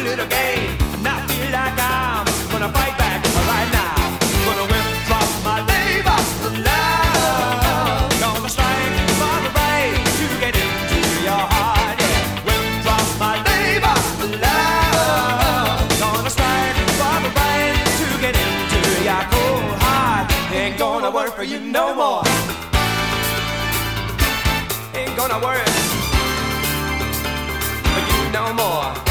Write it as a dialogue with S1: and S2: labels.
S1: little game. Now I feel like I'm gonna fight back right now. Gonna withdraw my labor love. Gonna strike for the rain to get into your heart. Yeah, withdraw my labor love. Gonna strike for the rain to get into your cold heart. Ain't gonna work for you no more. Ain't gonna work for you no more.